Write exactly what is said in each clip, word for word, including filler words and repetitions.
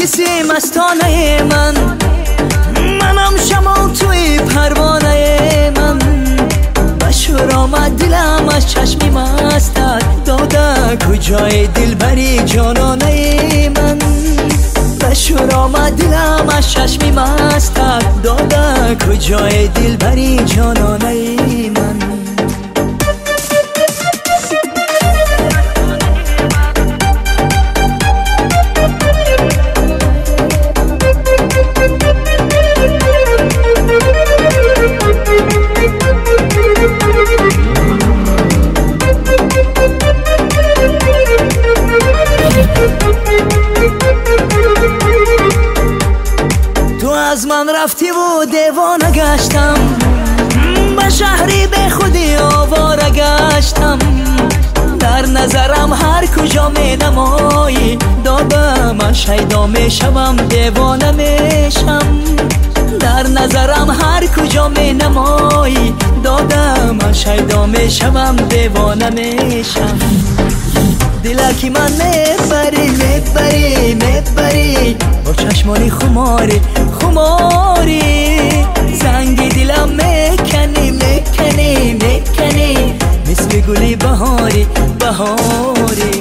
میریسی مستانه من، منم شمال توی پروانه من. بشور آمد دلم از چشمی مستت، داده کجای دلبری جانانه من. بشور آمد دلم از چشمی مستت، داده کجای دلبری جانانه من. تو از من رفتی و دیوانه گشتم، به شهری به خودی آواره گشتم. در نظرم هر کجا می نمایی، داده من شیدا می شوم دیوانه میشم. در نظرم هر کجا می نمایی، داده من شیدا می شوم دیوانه میشم. دلکی من میبری میبری میبری، با چشمانی خماری خماری. زنگ دلم میکنی میکنی میکنی، مثل گلی بهاری بهاری.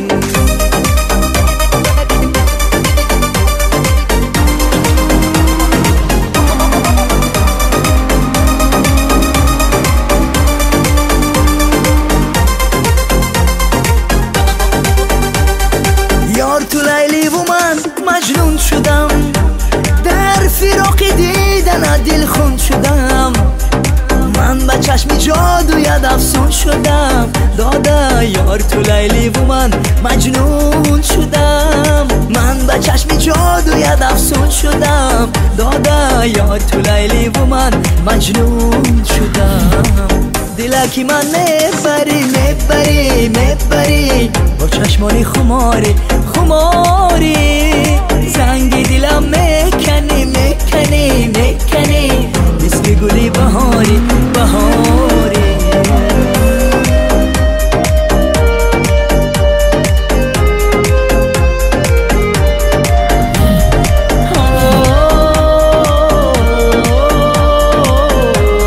یار تو لیلی و من مجنون شدم، در فراق دیدن دل خون شدم. من به چشم جادویت افسون شدم، داده یار تو لیلی و من مجنون شدم. من به چشم جادویت افسون شدم، داده یار تو لیلی و من مجنون شدم. دلکی من میبری میبری میبری، با چشمانی خماری خماری. زنگ دلم میکنی میکنی میکنی، مثل گلی بهاری بهاری.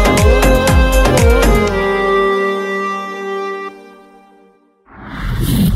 Yeah.